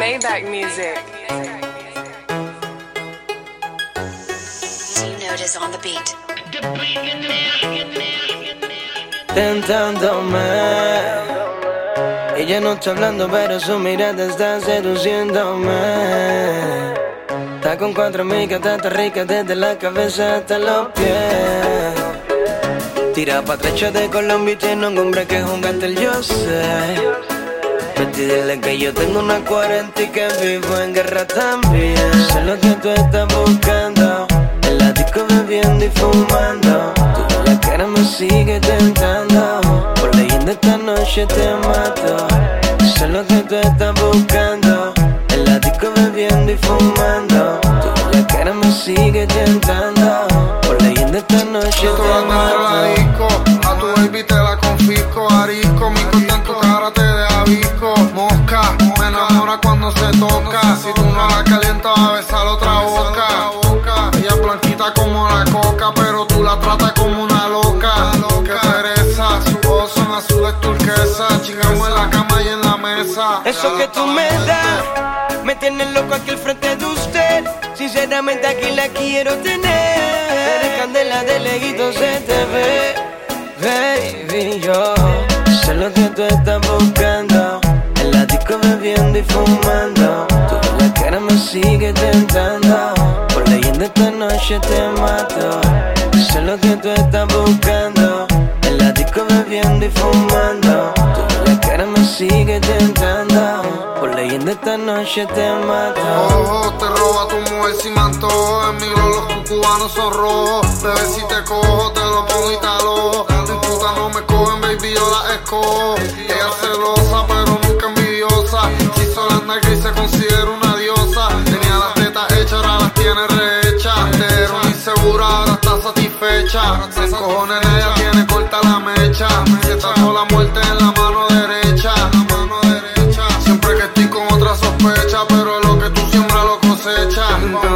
Maybach music. C-Note is on the beat. Tentándome, ella no está hablando pero su mirada está seduciéndome. Está con 4 amigas, está rica desde la cabeza hasta los pies. Tira pa' trecho de Colombia y tiene un hombre que es un cartel, yo sé. Vete y dile que yo tengo una 40 y que vivo en guerra también. Sé lo que tú estás buscando, en la disco bebiendo y fumando. Tu bella cara me sigue tentando, por leyenda esta noche te mato. Sé lo que tú estás buscando, en la disco bebiendo y fumando. Tu bella cara me sigue tentando, por leyenda esta noche te mato. A tu baby te la confisco, arisco, mi corte en tu cara te deja visco. Mosca, me enamora cuando se toca. Si tú no la calientas va a besar otra boca. Ella es blanquita como la coca, pero tú la tratas como una loca. Qué pereza, sus ojos son azules turquesa. Chingamos en la cama y en la mesa. Eso que tú me das, me tienes loco aquí al frente de usted. Sinceramente aquí la quiero tener. Eres candela de leguito se te ve. Baby, yo sé lo que tú estás buscando, en la disco bebiendo y fumando. Tu bella cara me sigue tentando, por leyenda esta noche te mato. Sé lo que tú estás buscando, en la disco bebiendo y fumando. Tu bella cara me sigue tentando, por leyenda esta noche te mato. Ojo, te roba tu mujer si me antojo. En mi glow los cubanos son rojos. Bebé, si te cojo, te lo pongo y te alojo. Mis putas no me cogen, baby, yo las escojo. Ella es celosa, pero nunca envidiosa. Quiso las nalgas y se considera una diosa. Tenía las tetas hechas, ahora las tiene rehechas. Pero insegura, ahora está satisfecha. Se encojona en ella, tiene corta la mecha. Se tatuó la muerte en la mano derecha. Siempre que estoy con otra sospecha, pero lo que tú siembras lo cosechas.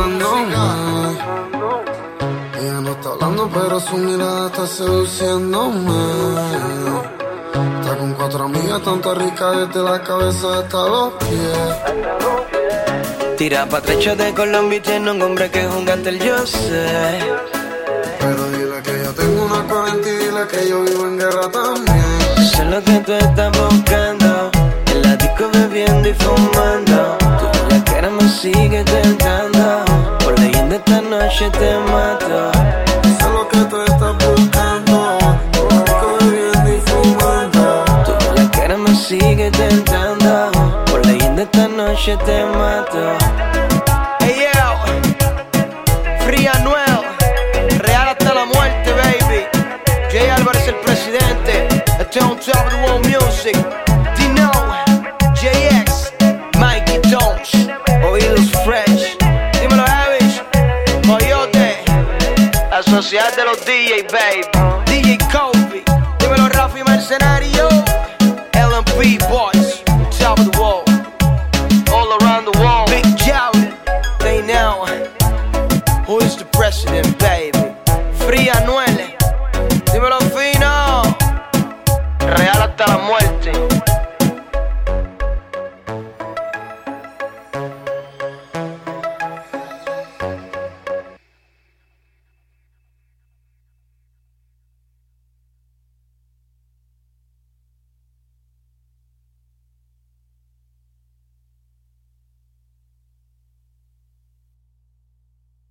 Ella no está hablando, pero su mirada está seduciéndome. Está con 4 amigas, tanta rica desde la cabeza hasta los pies. Tira pa' trecho de Colombia y tiene un hombre que es un cartel, yo sé. Pero dile que yo tengo una 40 y dile que yo vivo en guerra también. Sé lo que tú estás buscando, en la disco bebiendo y fumando. Tu bella cara me sigue tentando, por leyenda esta noche te mato. Sé lo que tú estás buscando, en la disco bebiendo y fumando. Tu bella cara me sigue tentando, por leyenda esta noche te mato. Hey yo, Free Anuel, real hasta la muerte, baby. Jay Álvarez el presidente, este on top of the world music. Dino, JX, Mikey Jones, Oídos Fresh. Dímelo, Avish, Coyote, la sociedad de los DJ, baby.